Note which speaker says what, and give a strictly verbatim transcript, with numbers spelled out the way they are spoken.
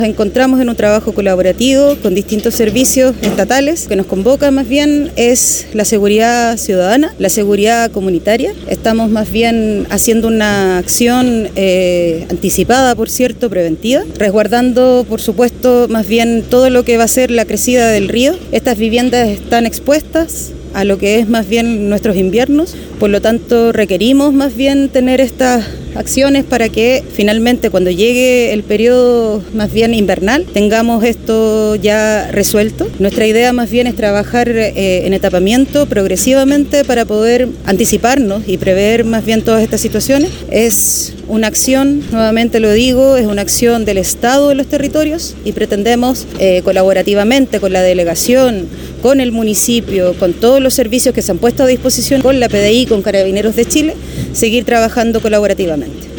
Speaker 1: Nos encontramos en un trabajo colaborativo con distintos servicios estatales. Lo que nos convoca más bien es la seguridad ciudadana, la seguridad comunitaria. Estamos más bien haciendo una acción eh, anticipada, por cierto, preventiva, resguardando, por supuesto, más bien todo lo que va a ser la crecida del río. Estas viviendas están expuestas a lo que es más bien nuestros inviernos, por lo tanto requerimos más bien tener estas acciones para que finalmente cuando llegue el periodo más bien invernal tengamos esto ya resuelto. Nuestra idea más bien es trabajar eh, en etapamiento progresivamente para poder anticiparnos y prever más bien todas estas situaciones. Es una acción, nuevamente lo digo, es una acción del Estado en los territorios y pretendemos eh, colaborativamente con la delegación, con el municipio, con todos los servicios que se han puesto a disposición, con la P D I, con Carabineros de Chile, seguir trabajando colaborativamente.